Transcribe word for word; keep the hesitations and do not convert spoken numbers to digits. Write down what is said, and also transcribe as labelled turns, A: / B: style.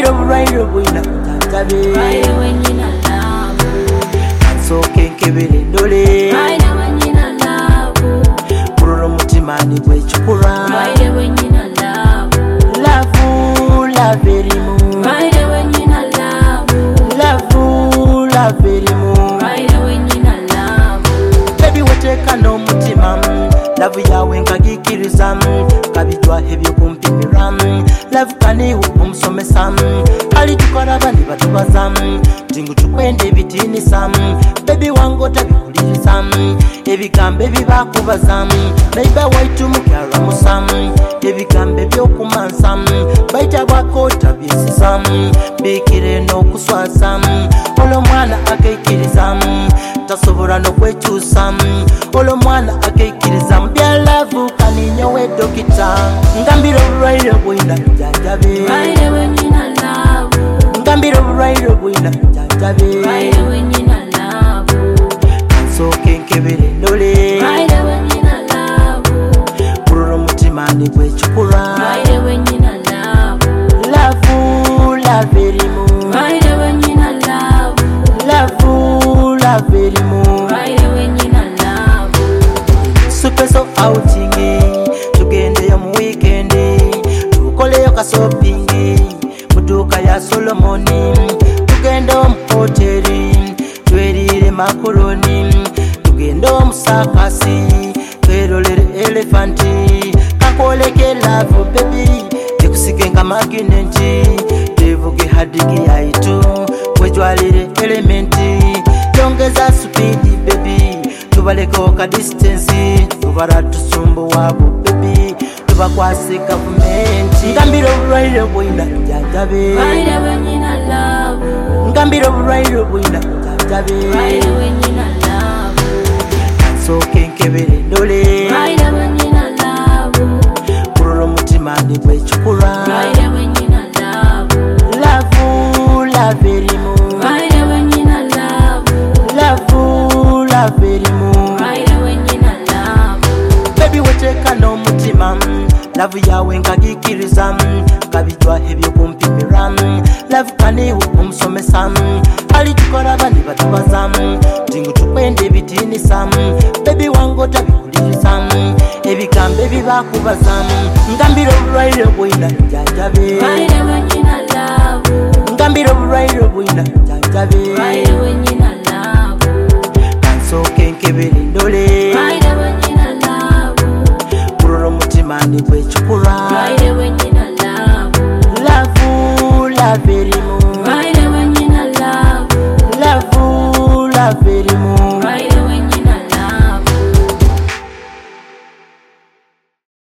A: ngambira obulwaire bwina bujanjabe kansooke nkebere ndole kurora omutima ni bwekikula lavu lava erimu lavu lava erimu bebi weteeka n'omutima lavu yawe nkagikiriza kabijwa ebyokumpimira lavu kaniwo omusomesa alitukalaba ne batubaza tingu tukwenda ebitinisa bebi wange otabikuliriza ebigambo ebibakubaza naiba waitu mukyalwamusa ebigambo ebyokumansa baita bwako otabyesiza bikire n'okuswasa olwo mwana akeikiriza tasobola n'okwekyusa olwo mwana akeikiriza mbya lavu kaninyowe dokita ngambira obulwaire bwina bujanjabe ngambira obulwaire bwina bujanjabe kansooke nkebere ndole kurora omutima ni bwekikula lavu lava erimu lavu lava erimu supeso outing tugendeyo mu weekend tukoleyo kasopingi muduuka ya Solomoni tugenda mu hoteri twerire makoroni tugenda mu sakasi twerolere elefanti kakoleke love baby tekusike nka maginenti tevuge hadigi yaitu wejwalire elementi yongeza speed baby tubaleko ka distance tubara tusumbu wabo baby tubakwase gavumenti ngambira obulwaire bwina bujanjabe ngambira obulwaire bwina bujanjabe kansooke nkebere ndole kurora omutima ni bwekikula lavu lava erimu lavu lava erimu bebi weteeka n'omutima lavu yawe nkagikiriza kabijwa ebyokumpimira lavu kaniwo omusomesa alitukalaba ne batubaza tingu tukwenda ebitinisa bebi wange otabikuliriza ebigambo ebibakubaza ngambira obulwaire bwina bujanjabe ngambira obulwaire bwina bujanjabe kansooke nkebere ndole kurora omutima ni bwekikula lavu lava erimu lavu lava erimu